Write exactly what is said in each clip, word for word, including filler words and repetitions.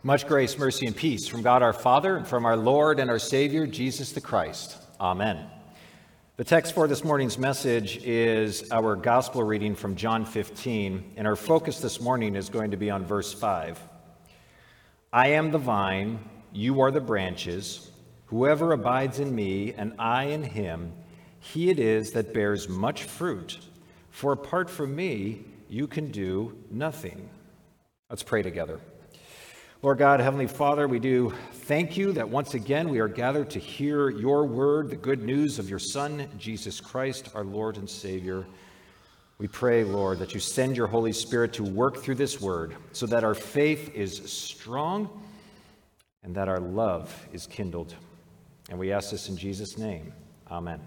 Much grace, mercy, and peace from God our Father and from our Lord and our Savior, Jesus the Christ. Amen. The text for this morning's message is our gospel reading from John fifteen, and our focus this morning is going to be on verse five. I am the vine, you are the branches. Whoever abides in me and I in him, he it is that bears much fruit. For apart from me, you can do nothing. Let's pray together. Lord God, Heavenly Father, we do thank you that once again we are gathered to hear your word, the good news of your Son, Jesus Christ, our Lord and Savior. We pray, Lord, that you send your Holy Spirit to work through this word so that our faith is strong and that our love is kindled. And we ask this in Jesus' name. Amen.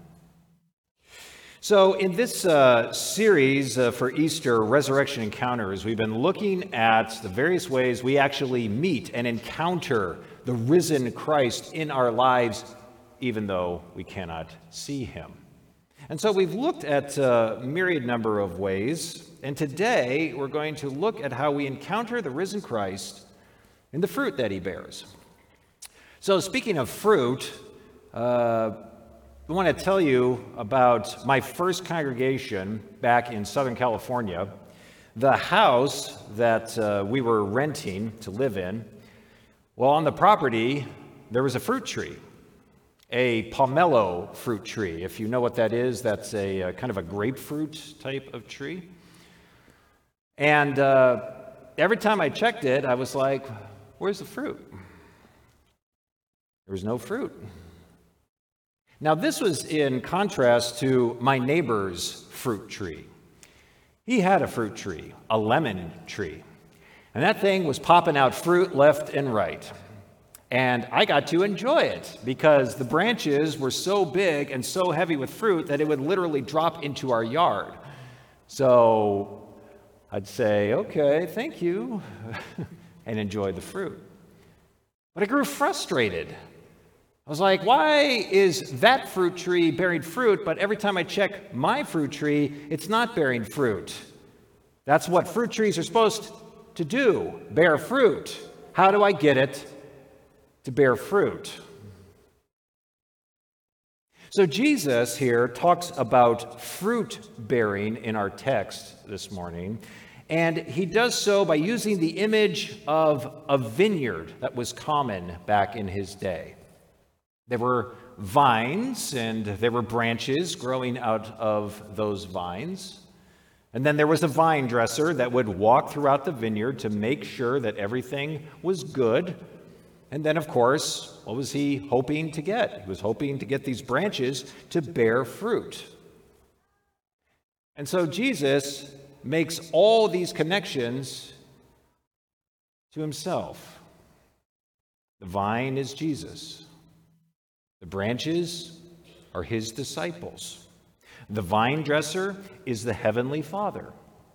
So in this uh, series uh, for Easter, Resurrection Encounters, we've been looking at the various ways we actually meet and encounter the risen Christ in our lives, even though we cannot see him. And so we've looked at a myriad number of ways, and today we're going to look at how we encounter the risen Christ in the fruit that he bears. So speaking of fruit, uh, I want to tell you about my first congregation back in Southern California. The house that uh, we were renting to live in, well, on the property, there was a fruit tree, a pomelo fruit tree. If you know what that is, that's a, a kind of a grapefruit type of tree. And uh, every time I checked it, I was like, where's the fruit? There was no fruit. Now, this was in contrast to my neighbor's fruit tree. He had a fruit tree, a lemon tree, and that thing was popping out fruit left and right. And I got to enjoy it because the branches were so big and so heavy with fruit that it would literally drop into our yard. So I'd say, okay, thank you, and enjoy the fruit. But I grew frustrated. I was like, why is that fruit tree bearing fruit, but every time I check my fruit tree, it's not bearing fruit? That's what fruit trees are supposed to do, bear fruit. How do I get it to bear fruit? So Jesus here talks about fruit bearing in our text this morning, and he does so by using the image of a vineyard that was common back in his day. There were vines and there were branches growing out of those vines. And then there was a vine dresser that would walk throughout the vineyard to make sure that everything was good. And then, of course, what was he hoping to get? He was hoping to get these branches to bear fruit. And so Jesus makes all these connections to himself. The vine is Jesus. The branches are his disciples. The vine dresser is the heavenly Father.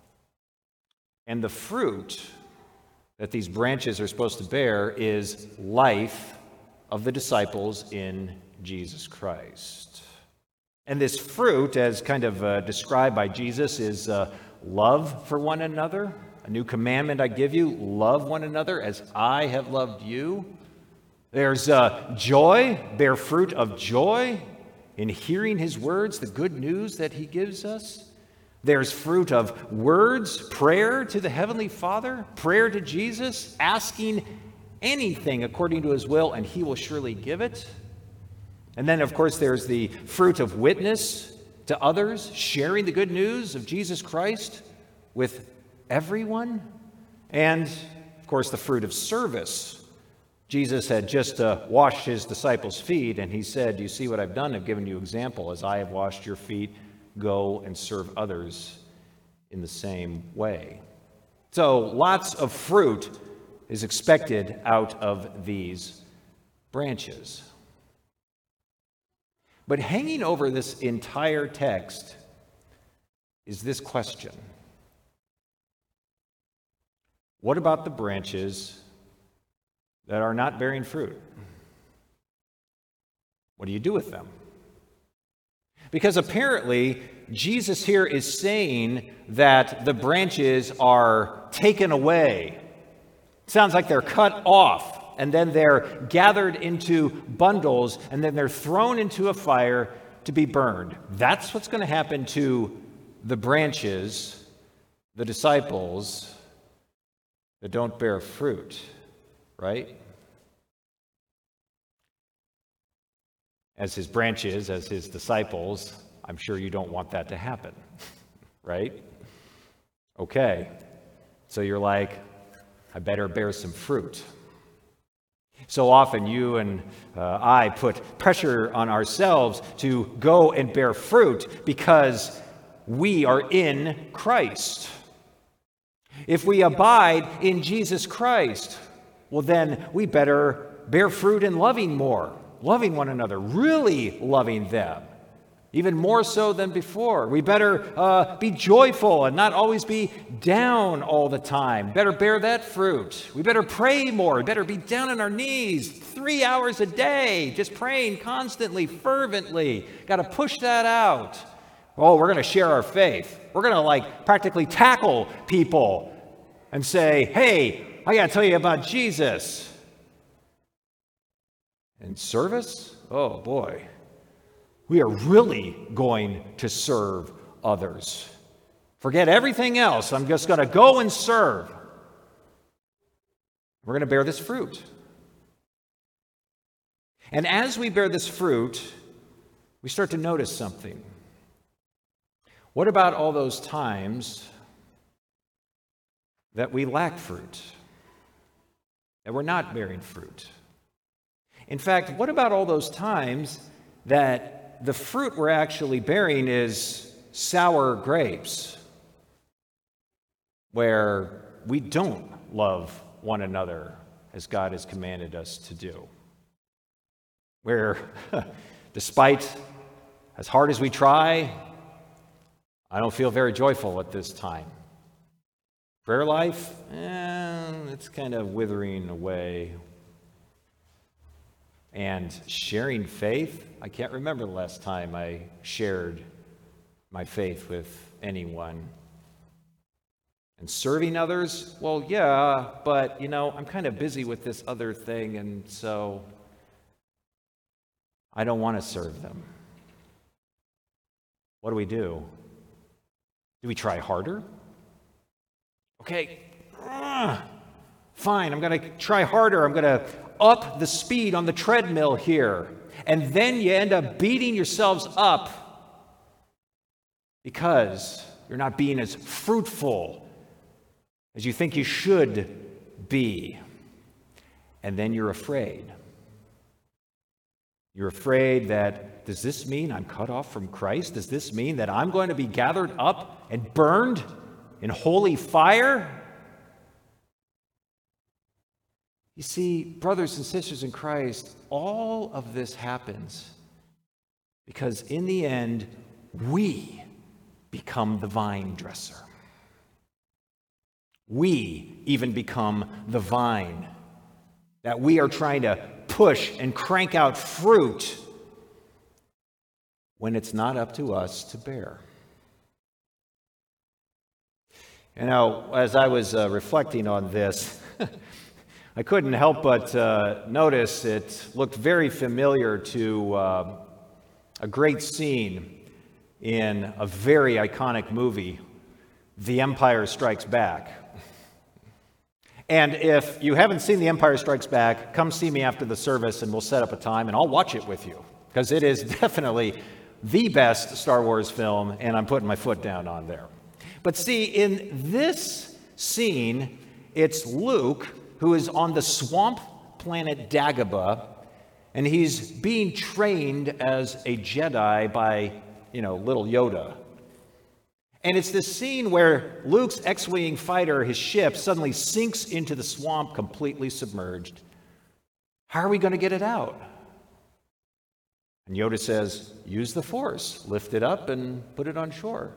And the fruit that these branches are supposed to bear is life of the disciples in Jesus Christ. And this fruit, as kind of uh, described by Jesus, is uh, love for one another. A new commandment I give you, love one another as I have loved you. There's uh, joy, bear fruit of joy in hearing his words, the good news that he gives us. There's fruit of words, prayer to the Heavenly Father, prayer to Jesus, asking anything according to his will, and he will surely give it. And then, of course, there's the fruit of witness to others, sharing the good news of Jesus Christ with everyone. And, of course, the fruit of service. Jesus had just uh, washed his disciples' feet, and he said, you see what I've done? I've given you example. As I have washed your feet, go and serve others in the same way. So lots of fruit is expected out of these branches. But hanging over this entire text is this question. What about the branches that are not bearing fruit? What do you do with them? Because apparently, Jesus here is saying that the branches are taken away Sounds like they're cut off, and then they're gathered into bundles, and then they're thrown into a fire to be burned. That's what's going to happen to the branches, the disciples that don't bear fruit, right? As his branches, as his disciples, I'm sure you don't want that to happen, right? Okay, so you're like, I better bear some fruit. So often you and uh, I put pressure on ourselves to go and bear fruit because we are in Christ. If we abide in Jesus Christ, well then we better bear fruit in loving more, loving one another, really loving them, even more so than before. We better uh, be joyful and not always be down all the time. Better bear that fruit. We better pray more. We better be down on our knees three hours a day, just praying constantly, fervently. Got to push that out. Oh, we're going to share our faith. We're going to like practically tackle people and say, hey, I got to tell you about Jesus. And service? Oh, boy. We are really going to serve others. Forget everything else. I'm just going to go and serve. We're going to bear this fruit. And as we bear this fruit, we start to notice something. What about all those times that we lack fruit, that we're not bearing fruit? In fact, what about all those times that the fruit we're actually bearing is sour grapes, where we don't love one another as God has commanded us to do? Where, despite as hard as we try, I don't feel very joyful at this time. Prayer life, eh, it's kind of withering away. And sharing faith, I can't remember the last time I shared my faith with anyone. And serving others, well, yeah, but, you know, I'm kind of busy with this other thing, and so I don't want to serve them. What do we do? Do we try harder? Okay, uh, fine, I'm going to try harder. I'm going to up the speed on the treadmill here. And then you end up beating yourselves up because you're not being as fruitful as you think you should be. And then you're afraid. You're afraid that, does this mean I'm cut off from Christ? Does this mean that I'm going to be gathered up and burned in holy fire? You see, brothers and sisters in Christ, all of this happens because in the end, we become the vine dresser. We even become the vine that we are trying to push and crank out fruit when it's not up to us to bear. You know, as I was uh, reflecting on this, I couldn't help but uh, notice it looked very familiar to uh, a great scene in a very iconic movie, The Empire Strikes Back. And if you haven't seen The Empire Strikes Back, come see me after the service and we'll set up a time and I'll watch it with you, because it is definitely the best Star Wars film, and I'm putting my foot down on there. But see, in this scene, it's Luke who is on the swamp planet Dagobah, and he's being trained as a Jedi by, you know, little Yoda. And it's this scene where Luke's X-Wing fighter, his ship, suddenly sinks into the swamp completely submerged. How are we going to get it out? And Yoda says, use the Force. Lift it up and put it on shore.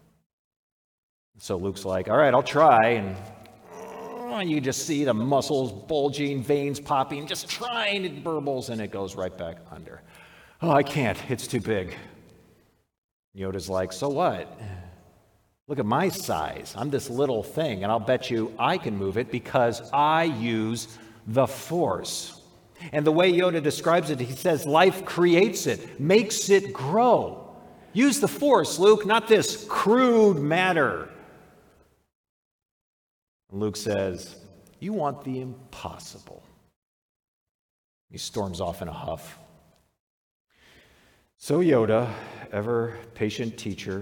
So Luke's like, all right, I'll try. And you just see the muscles bulging, veins popping, just trying, it burbles, and it goes right back under. Oh, I can't. It's too big. Yoda's like, so what? Look at my size. I'm this little thing, and I'll bet you I can move it because I use the force. And the way Yoda describes it, he says life creates it, makes it grow. Use the force, Luke, not this crude matter. And Luke says, you want the impossible. He storms off in a huff. So Yoda, ever patient teacher,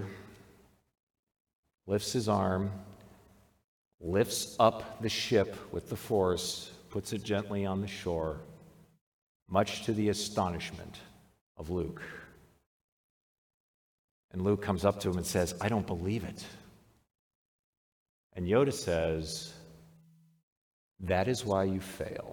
lifts his arm, lifts up the ship with the force, puts it gently on the shore, much to the astonishment of Luke. And Luke comes up to him and says, I don't believe it. And Yoda says, that is why you fail.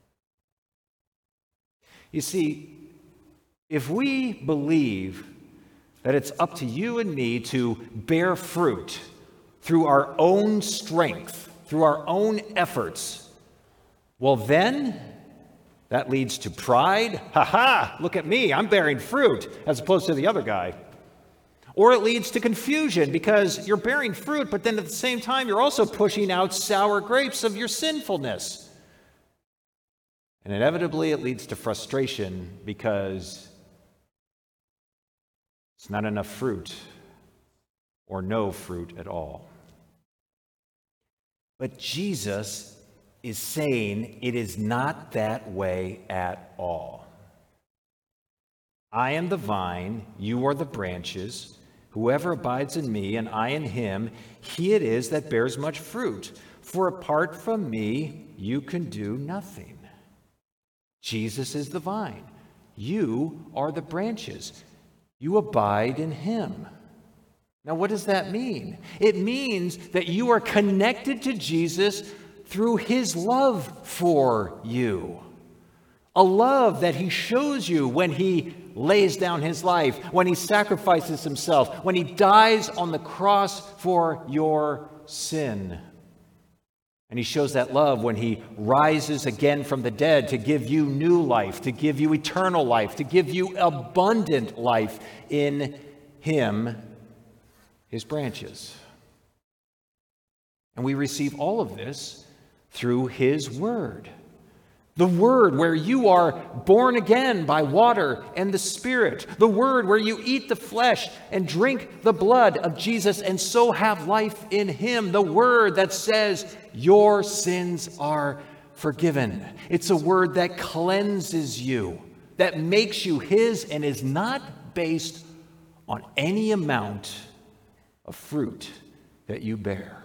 You see, if we believe that it's up to you and me to bear fruit through our own strength, through our own efforts, well then, that leads to pride. Ha ha, look at me, I'm bearing fruit, as opposed to the other guy. Or it leads to confusion because you're bearing fruit, but then at the same time, you're also pushing out sour grapes of your sinfulness. And inevitably, it leads to frustration because it's not enough fruit or no fruit at all. But Jesus is saying it is not that way at all. I am the vine, you are the branches. Whoever abides in me and I in him, he it is that bears much fruit. For apart from me, you can do nothing. Jesus is the vine. You are the branches. You abide in him. Now, what does that mean? It means that you are connected to Jesus through his love for you. A love that he shows you when he lays down his life, when he sacrifices himself, when he dies on the cross for your sin. And he shows that love when he rises again from the dead to give you new life, to give you eternal life, to give you abundant life in him, his branches. And we receive all of this through his word. The word where you are born again by water and the Spirit. The word where you eat the flesh and drink the blood of Jesus and so have life in him. The word that says your sins are forgiven. It's a word that cleanses you, that makes you his and is not based on any amount of fruit that you bear.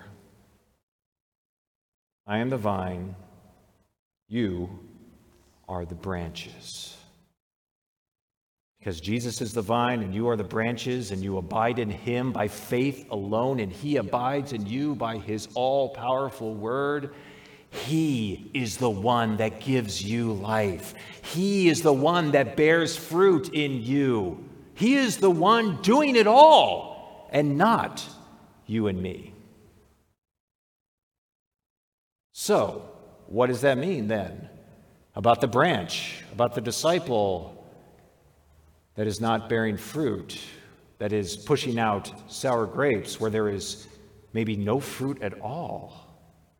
I am the vine. You are the branches. Because Jesus is the vine and you are the branches and you abide in him by faith alone and he abides in you by his all-powerful word. He is the one that gives you life. He is the one that bears fruit in you. He is the one doing it all and not you and me. So, what does that mean then about the branch, about the disciple that is not bearing fruit, that is pushing out sour grapes where there is maybe no fruit at all?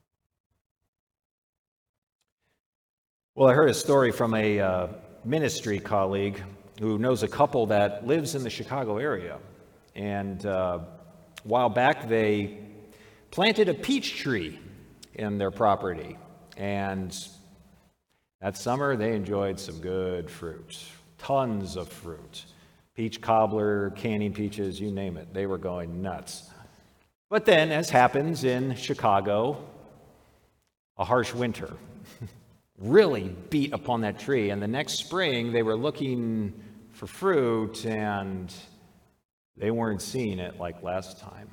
Well, I heard a story from a uh, ministry colleague who knows a couple that lives in the Chicago area. And uh, a while back, they planted a peach tree in their property. And that summer, they enjoyed some good fruit, tons of fruit. Peach cobbler, canning peaches, you name it. They were going nuts. But then, as happens in Chicago, a harsh winter really beat upon that tree. And the next spring, they were looking for fruit, and they weren't seeing it like last time.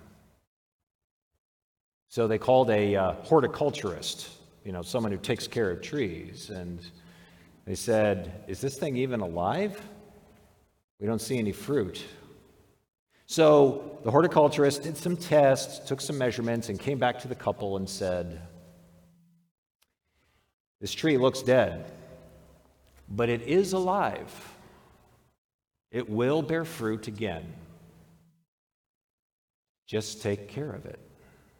So they called a uh, horticulturist, you know, someone who takes care of trees. And they said, is this thing even alive? We don't see any fruit. So the horticulturist did some tests, took some measurements, and came back to the couple and said, this tree looks dead, but it is alive. It will bear fruit again. Just take care of it.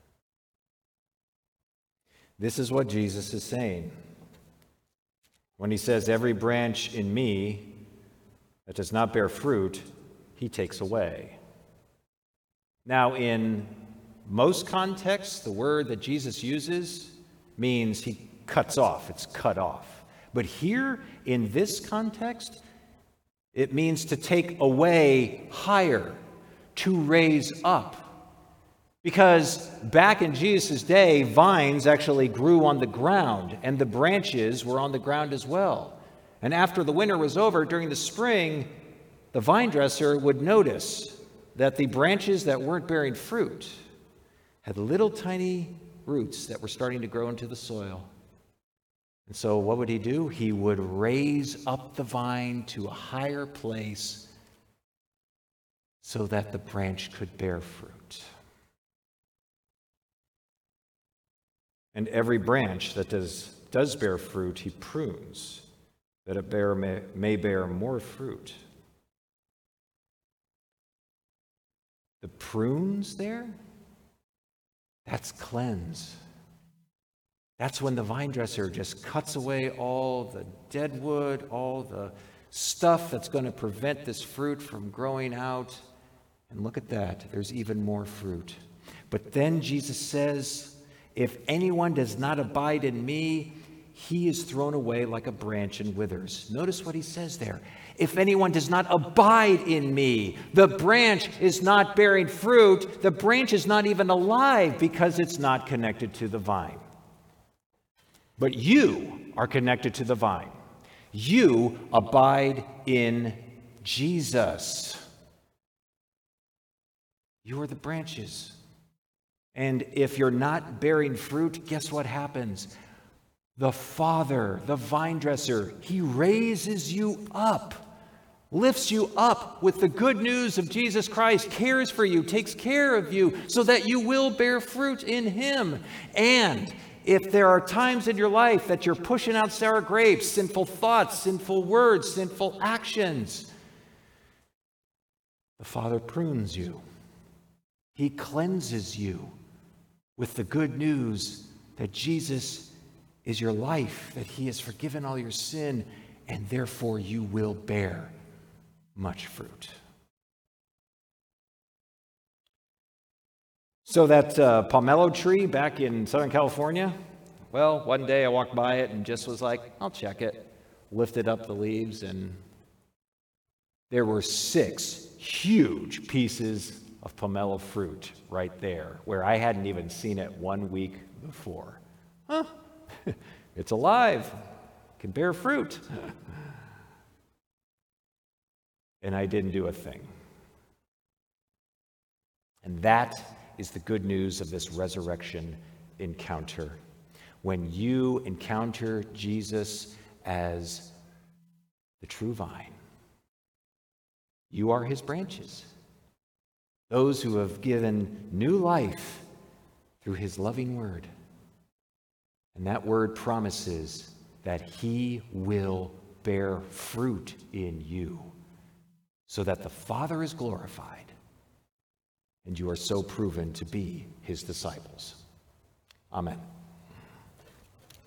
This is what Jesus is saying when he says, every branch in me that does not bear fruit, he takes away. Now, in most contexts, the word that Jesus uses means he cuts off. It's cut off. But here, in this context, it means to take away higher, to raise up. Because back in Jesus' day, vines actually grew on the ground, and the branches were on the ground as well. And after the winter was over, during the spring, the vine dresser would notice that the branches that weren't bearing fruit had little tiny roots that were starting to grow into the soil. And so what would he do? He would raise up the vine to a higher place so that the branch could bear fruit. And every branch that does, does bear fruit, he prunes, that it bear, may, may bear more fruit. The prunes there, that's cleanse. That's when the vine dresser just cuts away all the dead wood, all the stuff that's going to prevent this fruit from growing out. And look at that, there's even more fruit. But then Jesus says, if anyone does not abide in me, he is thrown away like a branch and withers. Notice what he says there. If anyone does not abide in me, the branch is not bearing fruit. The branch is not even alive because it's not connected to the vine. But you are connected to the vine. You abide in Jesus. You are the branches. And if you're not bearing fruit, guess what happens? The Father, the vine dresser, he raises you up, lifts you up with the good news of Jesus Christ, cares for you, takes care of you so that you will bear fruit in him. And if there are times in your life that you're pushing out sour grapes, sinful thoughts, sinful words, sinful actions, the Father prunes you. He cleanses you with the good news that Jesus is your life, that he has forgiven all your sin, and therefore you will bear much fruit. So that uh, pomelo tree back in Southern California, well, one day I walked by it and just was like, I'll check it. Lifted up the leaves, and there were six huge pieces of pomelo fruit right there, where I hadn't even seen it one week before. Huh? It's alive. It can bear fruit. And I didn't do a thing. And that is the good news of this resurrection encounter. When you encounter Jesus as the true vine, you are his branches. Those who have given new life through his loving word. And that word promises that he will bear fruit in you so that the Father is glorified and you are so proven to be his disciples. Amen.